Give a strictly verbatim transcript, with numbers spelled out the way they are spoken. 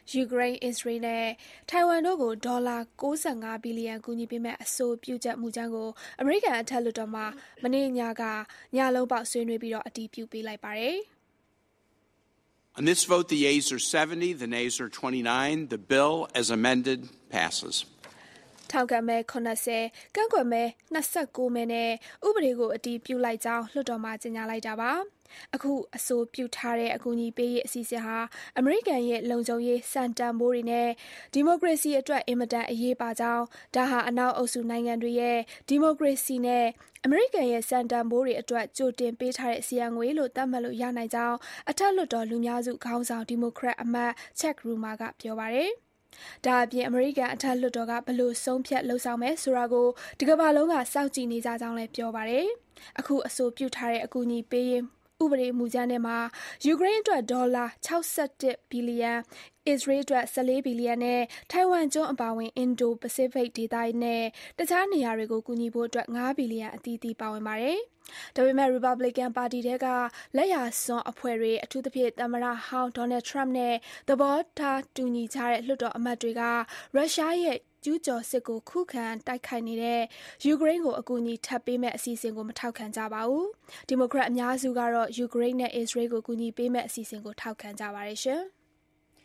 ယူကရိန်း၊ အစ္စရေးနဲ့ထိုင်ဝမ်တို့ကိုဒေါ်လာ၉၅ဘီလီယံကူညီပေးမယ့်အဆိုပြုချက်မူကြမ်းကိုအမေရိကန်အထက်လွှတ်တော်မှာမနေ့ညကညလုံးပေါက်ဆွေးနွေးပြီးအတည်ပြုပေးလိုက်ပါတယ်။ On this vote, the yeas are seventy, the nays are twenty-nine. The bill, as amended, passes. ထောက်ခံမဲ၇၀၊ကန့်ကွက်မဲ၂၉မဲနဲ့ဥပဒေကိုအတည်ပြုလိုက်ကြောင်းလွှတ်တော်မှာကြေညာလိုက်တာပါ။အခုအဆိုပြုထားတဲ့အကူအညီပေးရေးအစီအစဉ်ဟာအမေရိကန်ရဲ့လုံခြုံရေးစံတန်ဖိုးတွေနဲ့ဒီမိုကရေစီအတွက်အင်မတန်အရေးပါကြောင်းဒါဟာအနောက်အုပ်စုနိုင်ငံတွေရဲ့ဒီမိုကရေစီနဲ့အမေရိကန်ရဲ့စံတန်ဖိုးတွေအတွက်ကြိုတင်ပေးထားတဲ့စီရန်ငွေလို့သတ်မှတ်လို့ရနိုင်ကြောင်းအထက်လွှတ်တော်လူများစုခေါင်းဆောင်ဒီမိုကရက်အမတ်ချက်ရူမာကပြောပါတယ်။ဒါအပြင်အမေရိကန်အထက်လွှတ်တော်ကဘယ်လိုဆုံးဖြတ်လုပ်ဆောင်မယ်ဆိုတာကိုဒီကမ္ဘာလုံးကစောင့်ကြည့်နေကြကြောင်းလည်းပြောပါတယ်။အခုအဆိုပြုထားတဲ့အကူအညီပေးရေးဥပဒေမူကြမ်းထဲမှာယူကရိန်းအတွက်ဒေါ်လာ၆၁ဘီလီယံ၊အစ္စရေးအတွက်၁၄ဘီလီယံနဲ့ထိုင်ဝမ်ကျွန်းအပါအဝင်အင်ဒိုပစိဖိတ်ဒေသနဲ့တခြားနေရာတွေကိုကူညီဖို့အတွက်၅ဘီလီယံအသီးသီးပါဝင်ပါတယ်။ဒါပေမဲ့ရီပတ်ဘလီကန်ပါတီထဲကလက်ယာစွန်းအဖွဲ့တွေအထူးသဖြင့်သမ္မတဟောင်းဒေါ်နယ်ထရမ့်နဲ့သဘောထားတူညီကြတဲ့လွှတ်တော်အမတ်တွေကရုရှားရဲ့ကျူးကျော်စစ်ကိုခုခံတိုက်ခိုက်နေတဲ့ယူကရိန်းကိုအကူအညီထပ်ပေးမယ့်အစီအစဉ်ကိုမထောက်ခံကြပါဘူး။ဒီမိုကရက်အများစုကတော့ယူကရိန်းနဲ့အစ္စရေးကိုကူညီပေးမယ့်အစီအစဉ်ကိုထောက်ခံကြပါတယ်ရှင်။